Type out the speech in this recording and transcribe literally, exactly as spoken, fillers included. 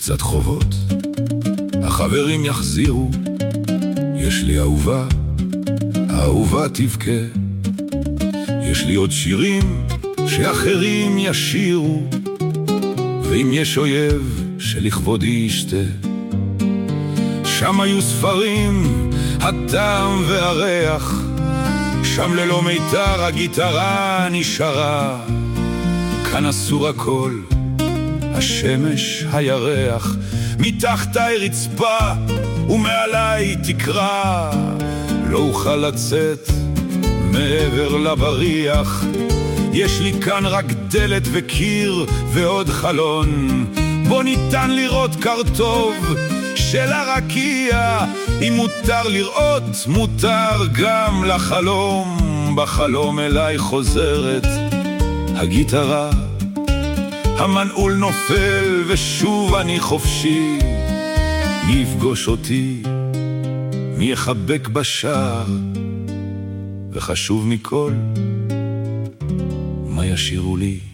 קצת חובות, החברים יחזירו. יש לי אהובה, האהובה תבכה. יש לי עוד שירים שאחרים ישירו, ואם יש אויב שלכבודי ישתה. שם היו ספרים, הטעם והריח, שם ללא מיתר הגיטרה נשארה. כאן אסור הכל, השמש, הירח, מתחתיי רצפה ומעליי תקרה. לא אוכל לצאת מעבר לבריח, יש לי כאן רק דלת וקיר ועוד חלון, בו ניתן לראות קרטוב של הרקיע. אם מותר לראות, מותר גם לחלום. בחלום אליי חוזרת הגיטרה, המנעול נופל ושוב אני חופשי. מי יפגוש אותי, מי יחבק בשער, וחשוב מכל, מה ישירו לי.